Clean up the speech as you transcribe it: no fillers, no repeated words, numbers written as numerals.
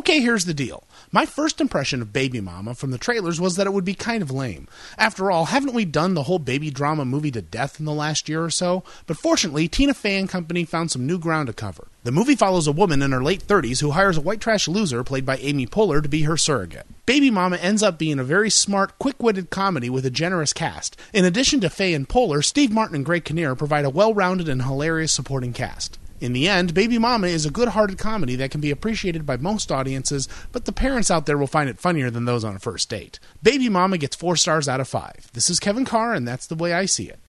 Okay, here's the deal. My first impression of Baby Mama from the trailers was that it would be kind of lame. After all, haven't we done the whole baby drama movie to death in the last year or so? But fortunately, Tina Fey and company found some new ground to cover. The movie follows a woman in her late 30s who hires a white trash loser played by Amy Poehler to be her surrogate. Baby Mama ends up being a very smart, quick-witted comedy with a generous cast. In addition to Fey and Poehler, Steve Martin and Greg Kinnear provide a well-rounded and hilarious supporting cast. In the end, Baby Mama is a good-hearted comedy that can be appreciated by most audiences, but the parents out there will find it funnier than those on a first date. Baby Mama gets 4 stars out of 5. This is Kevin Carr, and that's the way I see it.